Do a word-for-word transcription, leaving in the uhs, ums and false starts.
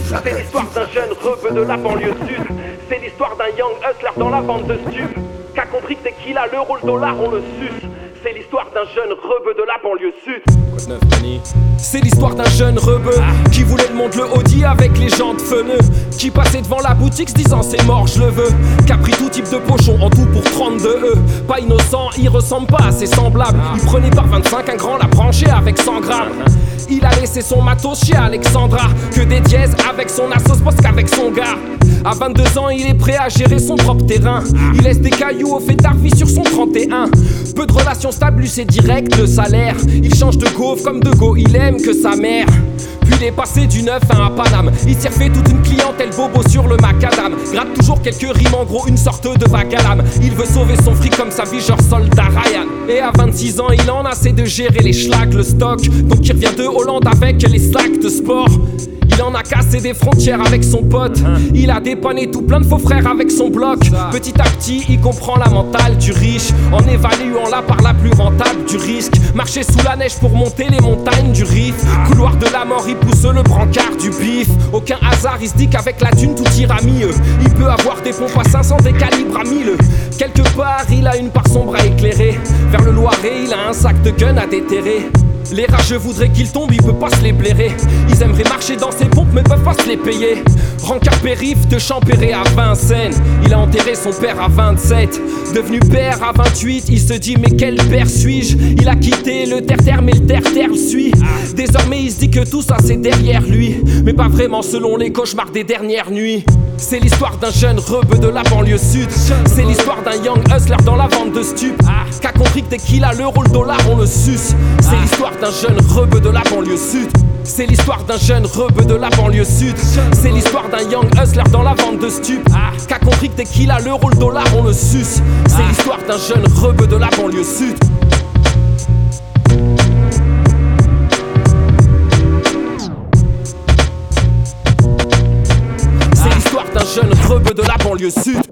C'est l'histoire d'un jeune rebeu de la banlieue sud. C'est l'histoire d'un young hustler dans la vente de stup, qu'a compris que dès qu'il a l'euro le dollar on le suce. C'est l'histoire d'un jeune rebeu de la banlieue sud. Quoi de neuf, Manny? C'est l'histoire d'un jeune rebeu ah. qui voulait le monde le Audi avec les jantes feneux, qui passait devant la boutique se disant c'est mort je le veux, qui a pris tout type de pochon en tout pour trente-deux E. Pas innocent, il ressemble pas à ses semblables ah. Il prenait par vingt-cinq un grand, la branché avec cent grammes ah. Il a laissé son matos chez Alexandra, que des dièses avec son assos parce qu'avec son gars. À vingt-deux ans, il est prêt à gérer son propre terrain. Il laisse des cailloux au fêtard, vit sur son trente et un. Peu de relations stables, lui c'est direct le salaire. Il change de gaufre comme de go, il aime que sa mère. Puis il est passé du neuf à un Paname. Il s'est refait toute une clientèle bobo sur le macadam. Gratte toujours quelques rimes, en gros une sorte de vague à l'âme. Il veut sauver son fric comme sa vie, genre soldat Ryan. Et à vingt-six ans, il en a assez de gérer les schlags, le stock. Donc il revient de Hollande avec les sacs de sport. Il en a cassé des frontières avec son pote. Il a dépanné tout plein de faux frères avec son bloc. Petit à petit, il comprend la mentale du riche, en évaluant la part la plus rentable du risque. Marcher sous la neige pour monter les montagnes du Rif. Couloir de la mort, il pousse le brancard du bif. Aucun hasard, il se dit qu'avec la thune tout ira mieux. Il peut avoir des pompes à cinq cents, des calibres à mille. Quelque part, il a une part sombre à éclairer. Vers le Loiret, il a un sac de gun à déterrer. Les rageux voudraient qu'il tombe, il peut pas se les blairer. Ils aimeraient marcher dans ses pompes mais peuvent pas se les payer. Rancard périph' de Champéret à Vincennes. Il a enterré son père à vingt-sept. Devenu père à vingt-huit, il se dit mais quel père suis-je? Il a quitté le terre-terre mais le terre-terre le suit. Désormais il se dit que tout ça c'est derrière lui, mais pas vraiment selon les cauchemars des dernières nuits. C'est l'histoire d'un jeune rebeu de la banlieue sud. C'est l'histoire d'un young hustler dans la vente de stup, qu'a compris que dès qu'il a l'euro le dollar on le suce. C'est l'histoire d'un jeune rebeu de la banlieue sud. C'est l'histoire d'un jeune rebeu de la banlieue sud. C'est l'histoire d'un young hustler dans la vente de stup, qu'a compris que dès qu'il a l'euro le dollar on le suce. C'est l'histoire d'un jeune rebeu de la banlieue sud. C'est l'histoire d'un jeune rebeu de la banlieue sud.